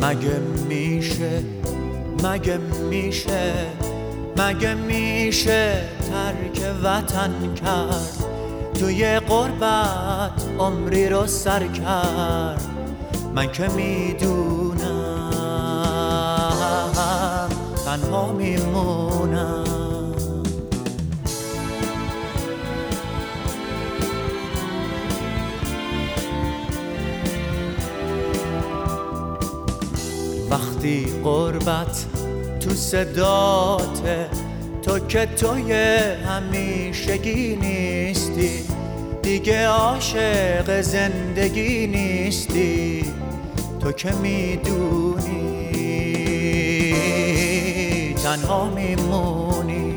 مگه میشه ترک وطن کرد، توی غربت عمری رو سر کرد. من که میدونم تنها میمونم. وقتی غربت تو صداته، تو که توی همیشگی نیستی، دیگه عاشق زندگی نیستی. تو که میدونی تنها میمونی.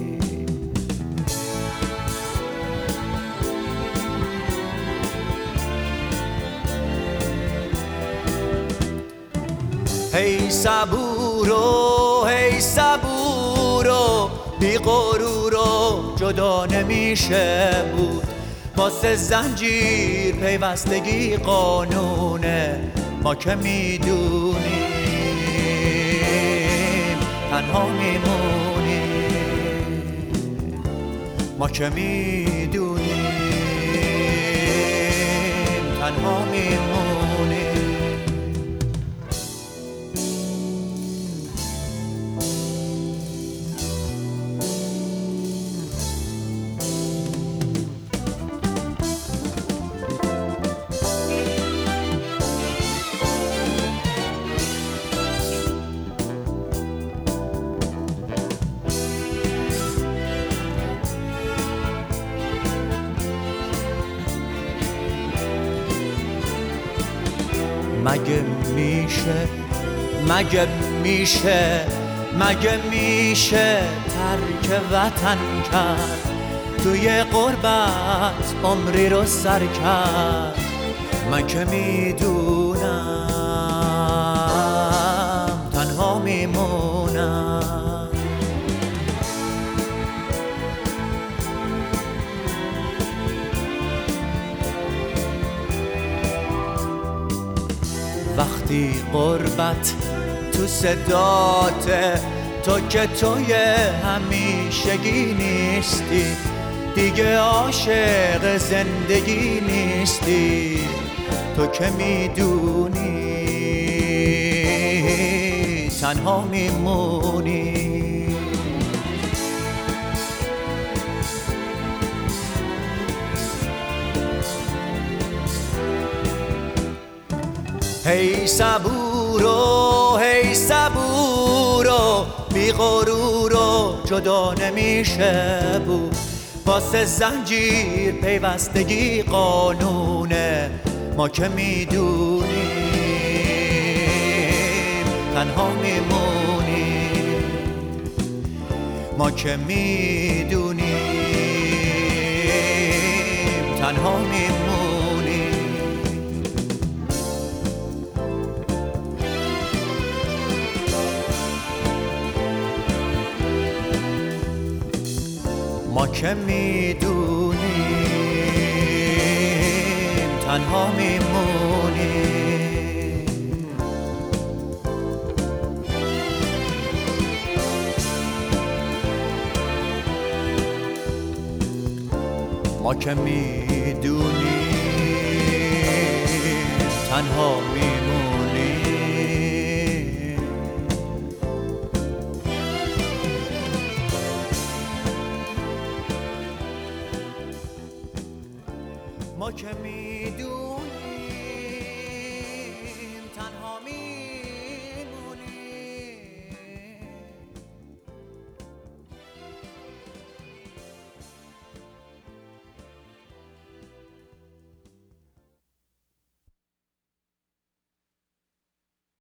هی صبورو هی صبورو، بی غرورو جدا نمیشه بود. واسه زنجیر پیوستگی قانونه، ما که میدونیم تنها میمونیم. ما که میدونیم تنها میمونیم. مگه میشه ترک وطن کرد، توی غربت عمری رو سر کرد. من که میدونم تنها میمونم. وقتی غربت تو صداته، تو که توی همیشگی نیستی، دیگه عاشق زندگی نیستی. تو که میدونی تنها میمونی. هی صبورو هی صبورو، بی غرورو جدا نمیشه بود. واسه زنجیر پیوستگی قانونه، ما که میدونیم تنها میمونیم. ما که میدونیم تنها میمونیم. ما که میدونیم تنها میمونیم. ما که میدونیم تنها میمونیم.